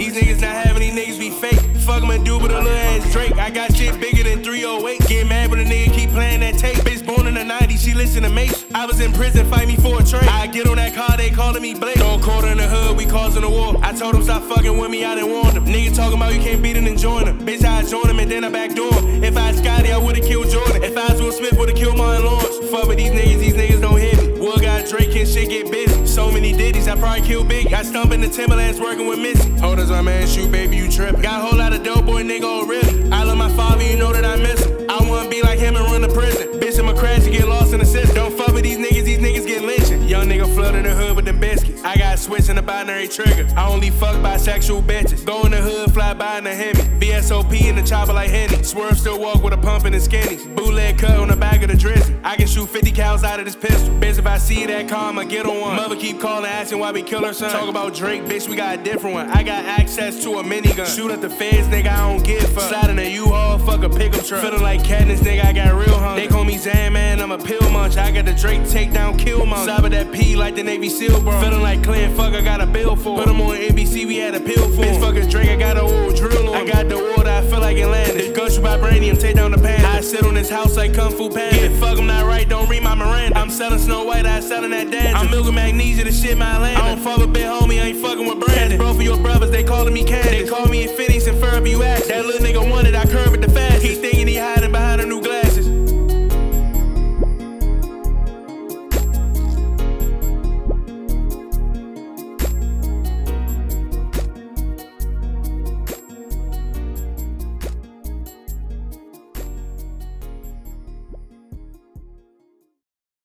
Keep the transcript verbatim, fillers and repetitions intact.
These niggas not having these niggas be fake. Fuck 'em and do with a little ass Drake. I got shit bigger than three oh eight. Get mad when a nigga keep playing that tape. Bitch born in the nineties, she listen to Mace. I was in prison, fight me for a trade. I get on that car, they calling me Blake. Throw a quarter in the hood, we causing a war. I told them stop fucking with me, I didn't warn them. Niggas talking about you can't beat them and join them. Bitch, I join them and then I backdoor. If I had Scotty, I would've killed Jordan. If I was Will Smith, would've killed Martin Lawrence. Fuck with these niggas, these niggas don't hit me. Will got Drake and shit get busy. So many ditties, I probably killed Big. Got stumping the Timberlands working with Missy. Hold us, my man, shoot, baby, you trippin'. Got a whole lot of dope boy nigga already. I love my father, you know that I miss him. I wanna be like him and run to prison. Bitch, I'ma crash and get lost in the system. Don't fuck with these niggas, these niggas get lynching. Young nigga flood in the hood with them biscuits. I got switch in the binary trigger. I only fuck bisexual bitches. Go in the hood, fly by in the Hemi. V S O P in the chopper like Henny. Swerve still walk with a pump in his skinnies. Bootleg cut on the back of the drizzy. I can shoot fifty cows out of this pistol. Bitch, if I see that car, I'ma get on one. Mother keep calling, asking why we kill her son. Talk about Drake, bitch, we got a different one. I got access to a minigun. Shoot at the feds, nigga, I don't give a fuck. Slide in a U-Haul, fuck a pickup truck. Feeling like Katniss, nigga, I got real hunger. They call me Zan, man, I'm a pill munch. I got the Drake take down, kill monk. Side of that P like the Navy SEAL, bro. Feeling like Clint, fuck, I got a bill for. Put him on N B C, we had a pill for. Bitch, fuck his Drake, I got a old drill on. I got the water, I feel like Atlantis. Gush vibranium, take down the pan. I sit on this house like Kung Fu Panda. Yeah, fuck, I'm not right, don't read my Miranda. I'm selling Snow White, I selling that dance. I'm milking magnesia, the shit my land. I don't fuck with big homie, I ain't fucking with Brandon. Both of your brothers, they calling me Candace. They call me Infinix and Furby, you ask. That little nigga wanted, I curve with the